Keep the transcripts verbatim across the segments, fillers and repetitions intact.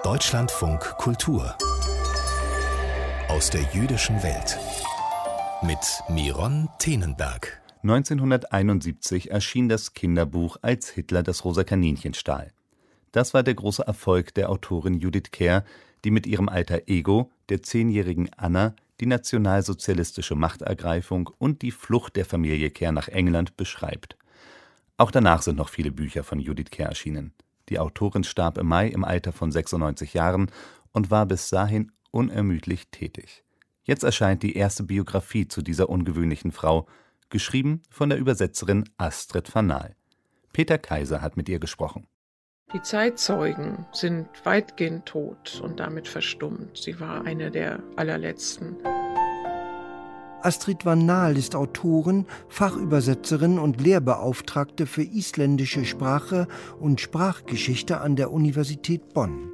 Deutschlandfunk Kultur aus der jüdischen Welt mit Miron Tenenberg. neunzehnhunderteinundsiebzig erschien das Kinderbuch Als Hitler das rosa Kaninchen stahl. Das war der große Erfolg der Autorin Judith Kerr, die mit ihrem Alter Ego, der zehnjährigen Anna, die nationalsozialistische Machtergreifung und die Flucht der Familie Kerr nach England beschreibt. Auch danach sind noch viele Bücher von Judith Kerr erschienen. Die Autorin starb im Mai im Alter von sechsundneunzig Jahren und war bis dahin unermüdlich tätig. Jetzt erscheint die erste Biografie zu dieser ungewöhnlichen Frau, geschrieben von der Übersetzerin Astrid Fanahl. Peter Kaiser hat mit ihr gesprochen. Die Zeitzeugen sind weitgehend tot und damit verstummt. Sie war eine der allerletzten. Astrid Fanahl ist Autorin, Fachübersetzerin und Lehrbeauftragte für isländische Sprache und Sprachgeschichte an der Universität Bonn.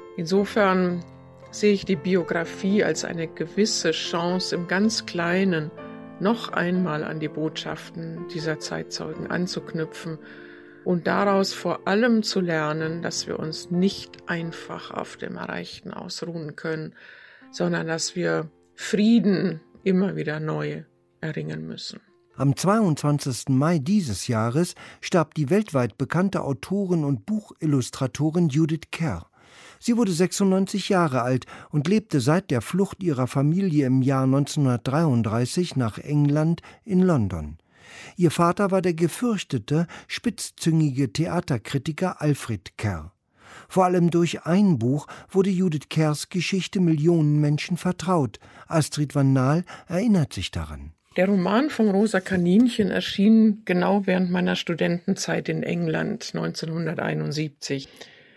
Insofern sehe ich die Biografie als eine gewisse Chance, im ganz Kleinen noch einmal an die Botschaften dieser Zeitzeugen anzuknüpfen und daraus vor allem zu lernen, dass wir uns nicht einfach auf dem Erreichten ausruhen können, sondern dass wir Frieden immer wieder neu erringen müssen. Am zweiundzwanzigsten Mai dieses Jahres starb die weltweit bekannte Autorin und Buchillustratorin Judith Kerr. Sie wurde sechsundneunzig Jahre alt und lebte seit der Flucht ihrer Familie im Jahr neunzehnhundertdreiunddreißig nach England in London. Ihr Vater war der gefürchtete, spitzzüngige Theaterkritiker Alfred Kerr. Vor allem durch ein Buch wurde Judith Kerrs Geschichte Millionen Menschen vertraut. Astrid Fanahl erinnert sich daran. Der Roman vom rosa Kaninchen erschien genau während meiner Studentenzeit in England neunzehnhunderteinundsiebzig.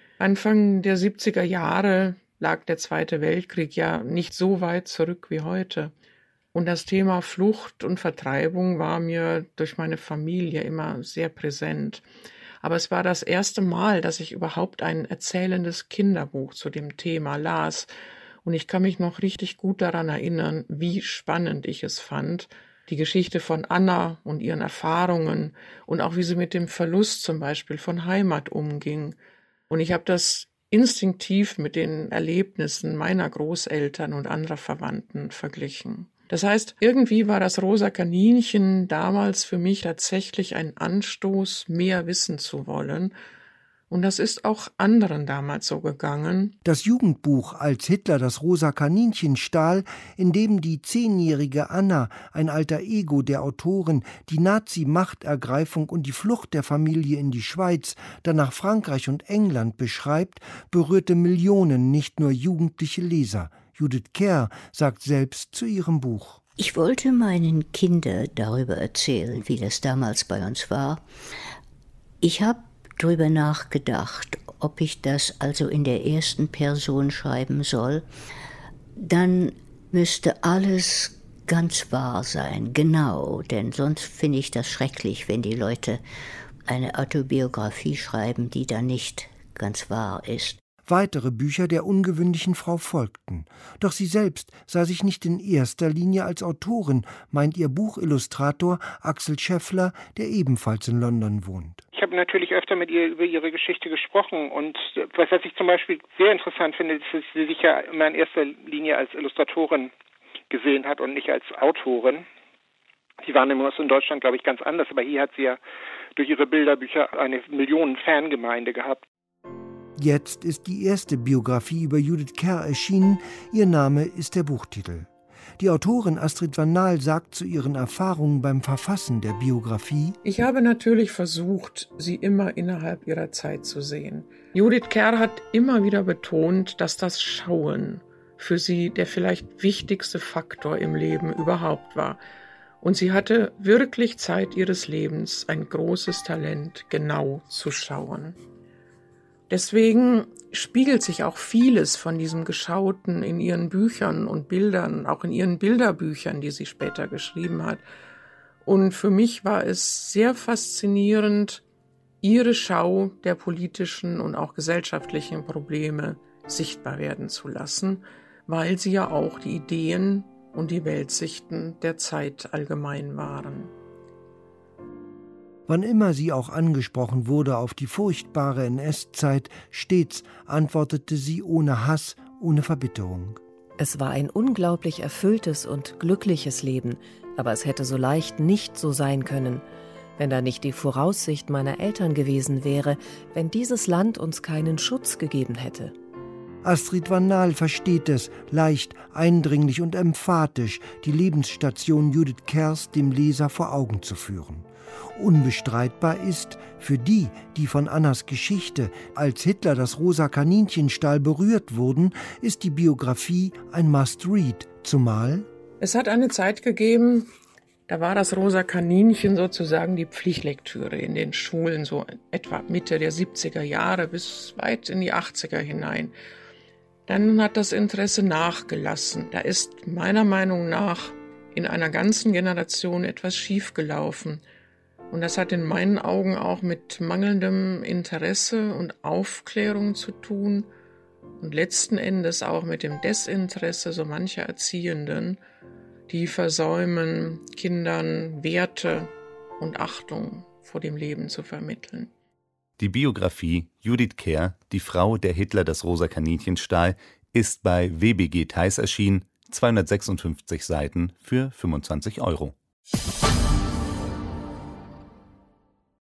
Anfang der siebziger Jahre lag der Zweite Weltkrieg ja nicht so weit zurück wie heute. Und das Thema Flucht und Vertreibung war mir durch meine Familie immer sehr präsent. Aber es war das erste Mal, dass ich überhaupt ein erzählendes Kinderbuch zu dem Thema las. Und ich kann mich noch richtig gut daran erinnern, wie spannend ich es fand. Die Geschichte von Anna und ihren Erfahrungen und auch wie sie mit dem Verlust zum Beispiel von Heimat umging. Und ich habe das instinktiv mit den Erlebnissen meiner Großeltern und anderer Verwandten verglichen. Das heißt, irgendwie war das rosa Kaninchen damals für mich tatsächlich ein Anstoß, mehr wissen zu wollen. Und das ist auch anderen damals so gegangen. Das Jugendbuch Als Hitler das rosa Kaninchen stahl, in dem die zehnjährige Anna, ein alter Ego der Autorin, die Nazi-Machtergreifung und die Flucht der Familie in die Schweiz, dann nach Frankreich und England beschreibt, berührte Millionen, nicht nur jugendliche Leser. Judith Kerr sagt selbst zu ihrem Buch: Ich wollte meinen Kindern darüber erzählen, wie das damals bei uns war. Ich habe darüber nachgedacht, ob ich das also in der ersten Person schreiben soll. Dann müsste alles ganz wahr sein, genau, denn sonst finde ich das schrecklich, wenn die Leute eine Autobiografie schreiben, die dann nicht ganz wahr ist. Weitere Bücher der ungewöhnlichen Frau folgten. Doch sie selbst sah sich nicht in erster Linie als Autorin, meint ihr Buchillustrator Axel Scheffler, der ebenfalls in London wohnt. Ich habe natürlich öfter mit ihr über ihre Geschichte gesprochen und was, was ich zum Beispiel sehr interessant finde, ist, dass sie sich ja immer in erster Linie als Illustratorin gesehen hat und nicht als Autorin. Sie waren immer in Deutschland, glaube ich, ganz anders, aber hier hat sie ja durch ihre Bilderbücher eine Millionen-Fangemeinde gehabt. Jetzt ist die erste Biografie über Judith Kerr erschienen. Ihr Name ist der Buchtitel. Die Autorin Astrid Fanahl sagt zu ihren Erfahrungen beim Verfassen der Biografie: Ich habe natürlich versucht, sie immer innerhalb ihrer Zeit zu sehen. Judith Kerr hat immer wieder betont, dass das Schauen für sie der vielleicht wichtigste Faktor im Leben überhaupt war. Und sie hatte wirklich Zeit ihres Lebens ein großes Talent, genau zu schauen. Deswegen spiegelt sich auch vieles von diesem Geschauten in ihren Büchern und Bildern, auch in ihren Bilderbüchern, die sie später geschrieben hat. Und für mich war es sehr faszinierend, ihre Schau der politischen und auch gesellschaftlichen Probleme sichtbar werden zu lassen, weil sie ja auch die Ideen und die Weltsichten der Zeit allgemein waren. Wann immer sie auch angesprochen wurde auf die furchtbare N S-Zeit, stets antwortete sie ohne Hass, ohne Verbitterung. Es war ein unglaublich erfülltes und glückliches Leben, aber es hätte so leicht nicht so sein können, wenn da nicht die Voraussicht meiner Eltern gewesen wäre, wenn dieses Land uns keinen Schutz gegeben hätte. Astrid van Naal versteht es, leicht, eindringlich und emphatisch die Lebensstation Judith Kerrs dem Leser vor Augen zu führen. Unbestreitbar ist, für die, die von Annas Geschichte, als Hitler das rosa Kaninchen stahl, berührt wurden, ist die Biografie ein Must-Read, zumal es hat eine Zeit gegeben, da war das rosa Kaninchen sozusagen die Pflichtlektüre in den Schulen, so etwa Mitte der siebziger Jahre bis weit in die achtziger hinein. Dann hat das Interesse nachgelassen. Da ist meiner Meinung nach in einer ganzen Generation etwas schiefgelaufen. Und das hat in meinen Augen auch mit mangelndem Interesse und Aufklärung zu tun und letzten Endes auch mit dem Desinteresse so mancher Erziehenden, die versäumen, Kindern Werte und Achtung vor dem Leben zu vermitteln. Die Biografie Judith Kerr, die Frau, der Hitler das rosa Kaninchen stahl, ist bei W B G Theis erschienen, zweihundertsechsundfünfzig Seiten für fünfundzwanzig Euro.